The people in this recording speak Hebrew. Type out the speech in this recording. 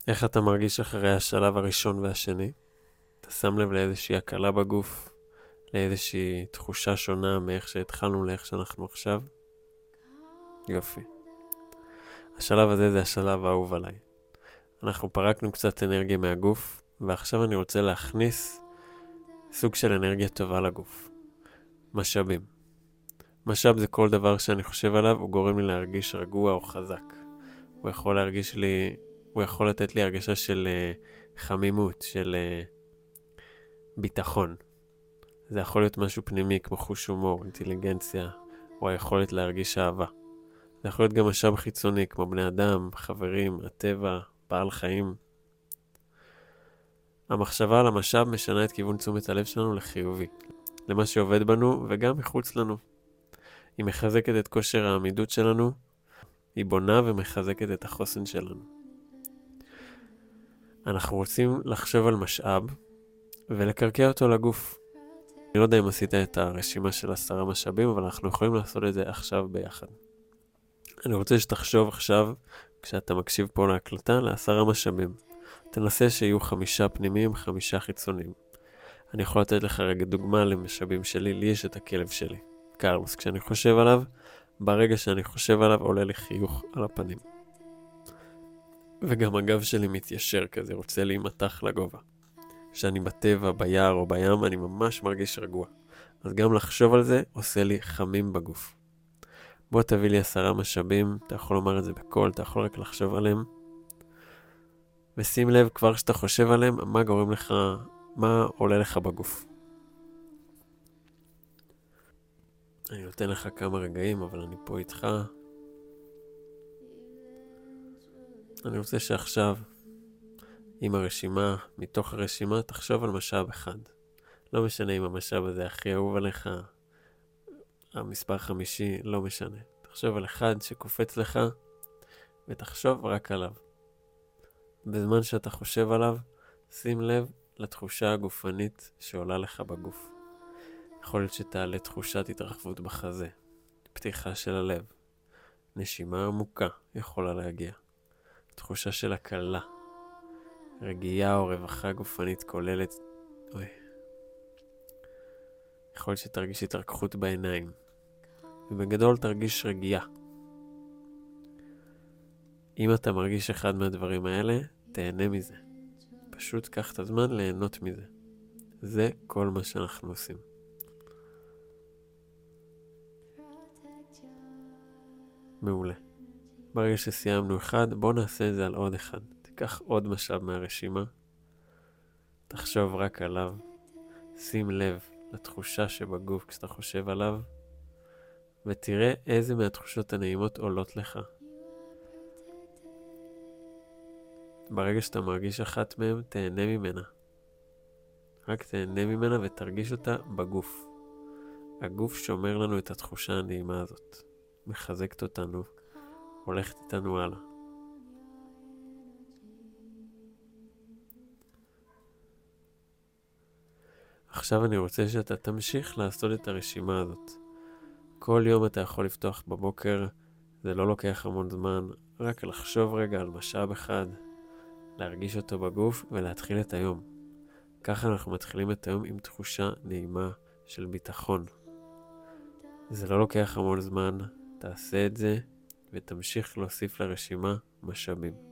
איך אתה מרגיש אחרי השלב הראשון והשני? אתה שם לב לאיזושהי הקלה בגוף, לאיזושהי תחושה שונה מאיך שהתחלנו לאיך שאנחנו עכשיו? יופי. השלב הזה זה השלב האהוב עליי. אנחנו פרקנו קצת אנרגיה מהגוף, ועכשיו אני רוצה להכניס סוג של אנרגיה טובה לגוף. משאבים. משאב זה כל דבר שאני חושב עליו, הוא גורם לי להרגיש רגוע או חזק. הוא יכול לתת לי הרגשה של חמימות, של ביטחון. זה יכול להיות משהו פנימי כמו חוש הומור, אינטליגנציה, או היכולת להרגיש אהבה. זה יכול להיות גם משאב חיצוני כמו בני אדם, חברים, הטבע, בעל חיים. המחשבה על המשאב משנה את כיוון תשומת הלב שלנו לחיובי, למה שעובד בנו וגם מחוץ לנו. היא מחזקת את כושר העמידות שלנו, היא בונה ומחזקת את החוסן שלנו. אנחנו רוצים לחשוב על משאב ולקרקע אותו לגוף. אני לא יודע אם עשית את הרשימה של 10 משאבים, אבל אנחנו יכולים לעשות את זה עכשיו ביחד. אני רוצה שתחשוב עכשיו, כשאתה מקשיב פה להקלטה, ל10 משאבים. תנסה שיהיו 5 פנימיים, 5 חיצוניים. אני יכול לתת לך רגע דוגמה למשאבים שלי. לי יש את הכלב שלי, קרלוס. כשאני חושב עליו, ברגע שאני חושב עליו עולה לי חיוך על הפנים. וגם הגב שלי מתיישר כזה, רוצה להימתח לגובה. כשאני בטבע, ביער או בים, אני ממש מרגיש רגוע. אז גם לחשוב על זה עושה לי חמים בגוף. בוא תביא לי 10 משאבים, אתה יכול לומר את זה בקול, אתה יכול רק לחשוב עליהם. ושים לב כבר שאתה חושב עליהם, מה גורם לך, מה עולה לך בגוף. אני נותן לך כמה רגעים, אבל אני פה איתך. אני רוצה שעכשיו, עם הרשימה, מתוך הרשימה, תחשוב על משאב אחד. לא משנה אם המשאב הזה הכי אהוב עליך, המספר 5, לא משנה. תחשוב על אחד שקופץ לך, ותחשוב רק עליו. בזמן שאתה חושב עליו, שים לב לתחושה הגופנית שעולה לך בגוף. יכול להיות שתעלה תחושת התרחבות בחזה, פתיחה של הלב, נשימה עמוקה יכולה להגיע, תחושה של הקלה, רגיעה או רווחה גופנית כוללת. יכול להיות שתרגיש התרככות בעיניים, ובגדול תרגיש רגיעה. אם אתה מרגיש אחד מהדברים האלה, תהנה מזה. פשוט קח את הזמן ליהנות מזה. זה כל מה שאנחנו עושים. מעולה. ברגע שסיימנו אחד, בוא נעשה את זה על עוד אחד. תיקח עוד משאב מהרשימה. תחשוב רק עליו. שים לב לתחושה שבגוף כשאתה חושב עליו. ותראה איזה מהתחושות הנעימות עולות לך. ברגע שאתה מרגיש אחת מהם, תהנה ממנה. רק תהנה ממנה ותרגיש אותה בגוף. הגוף שומר לנו את התחושה הנעימה הזאת. מחזקת אותנו, הולכת איתנו הלאה. עכשיו אני רוצה שאתה תמשיך לעשות את הרשימה הזאת. כל יום אתה יכול לפתוח בבוקר, זה לא לוקח המון זמן, רק לחשוב רגע על משאב אחד, להרגיש אותו בגוף ולהתחיל את היום. ככה אנחנו מתחילים את היום עם תחושה נעימה של ביטחון. זה לא לוקח המון זמן, תעשה את זה ותמשיך להוסיף לרשימה משאבים.